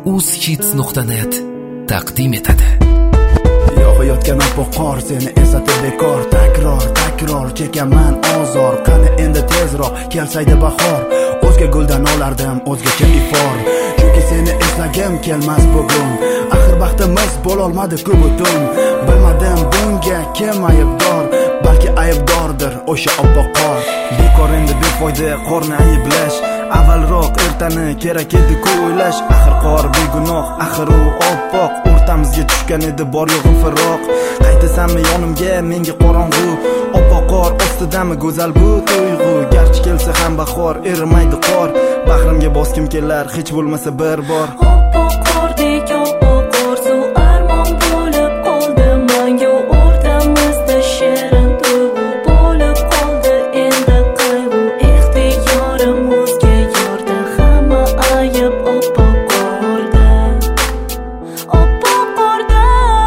uzhits.net taqdim etadi. Yog'ayotgan oppoq qor seni eslatib bekor. Takror chekaman ozor. Qani endi tezroq kelsaydi bahor. O'zga guldan olardim o'zgacha ifor. Chunki seni eslagim kelmas bugun. Axir baxtimiz bo'lolmadi-ku butun. Bilmadim bunga kim aybdor. Balki aybdordir o'sha oppoq qor. Bekor endi befoyda qorni ayblash. Avvalroq ertani kerak edi-ku o'ylash. Axir qor begunoh, axir u oppoq. O'rtamizga tushgan edi bor yo'g'i firoq. Qaytasanmi yonimga menga qorong'u. Oppoq qor ostidami go'zal bu tuyg'u. Garchi kelsa ham bahor erimaydi qor. Bag'rimga boskim kelar hech bo'lmasa bir bor. Oppoq qordek oppoq orzu armon bo'lib qoldi mangu o'rtamizda shirin tuyg'u bo'lib qoldi endi qayg'u ixtiyorim o'zga yorda hamma ayb oppoq qorda oppoq qorda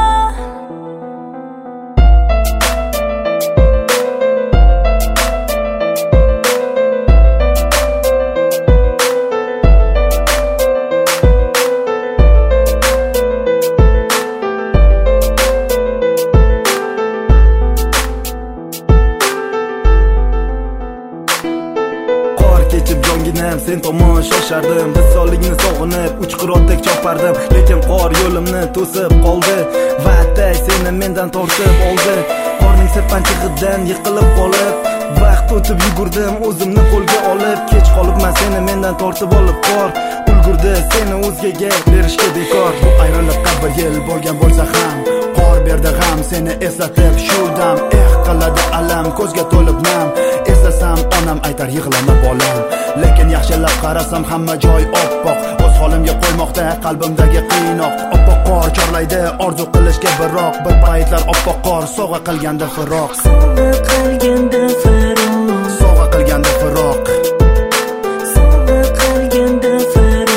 Kechib jonginam sen tomon shoshardim. Visollikni sog'inib uchqirotdek chopardim. Lekin qor yo'limni to'sib qoldi. Va'day seni mendan tortib oldi. Qorning sirpanchig'idan yiqilib qolib, vaqt o'tib yugurdim o'zimni qo'lga olib. Kech qolibman seni mendan tortib olib qor. Ulgurdi seni o'zgaga berishga bekor. Bu ayriliqqa bir yil bo'lgan bo'lsa ham qor berdi g'am seni eslatib shu dam. Qiladi alam ko'zga to'lib nam. Eslasam onam aytar yig'lama bolam. Lekin yaxshilab qarasam hamma joy oppoq. O'z holimga qo'ymoqda qalbimdagi qiynoq. Oppoq qor chorlaydi orzu qilishga biroq. Bir paytlar oppoq qor sovg'a qilganda firoq. sovg'a qilganda firoq Sovg'a qilganda firoq. sovg'a qilganda firoq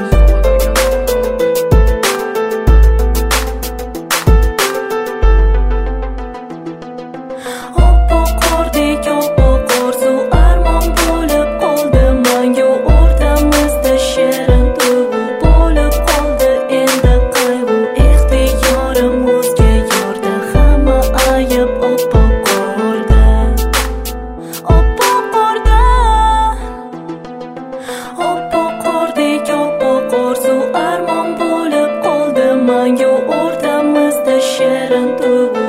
oppoq qordek oppoq orzu armon bo'lib qoldi mangu o'rtamizda shirin tuyg'u bo'lib qoldi endi qayg'u ixtiyorim o'zga yorda hamma ayb oppoq qorda oppoq qorda oppoq qordek oppoq orzu armon bo'lib qoldi mangu o'rtamizda shirin tuyg'u